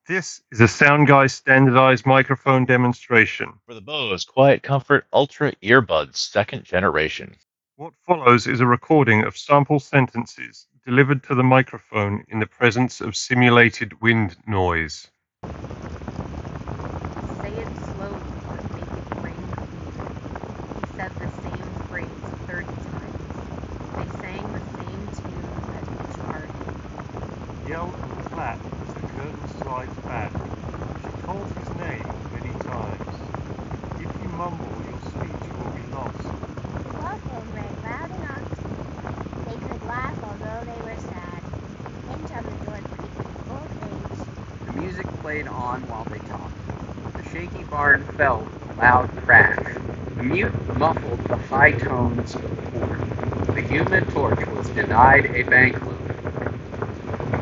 This is a SoundGuy standardized microphone demonstration. For the Bose Quiet Comfort Ultra Earbuds 2nd Generation. What follows is a recording of sample sentences delivered to the microphone in the presence of simulated wind noise. Say it slowly, but make it ring clear. He said the same phrase 30 times. They sang the same tune at each party. Yell and clap as the curtain slides back. She called his name many times. If you mumble, your speech will be lost. Waffles read loud and often. They could laugh although they were sad. Hinge on the door creaked with old age. The music played on while they talked. The shaky barn fell with a loud crash. The mute muffled the high tones of the horn. The human torch was denied a bankload.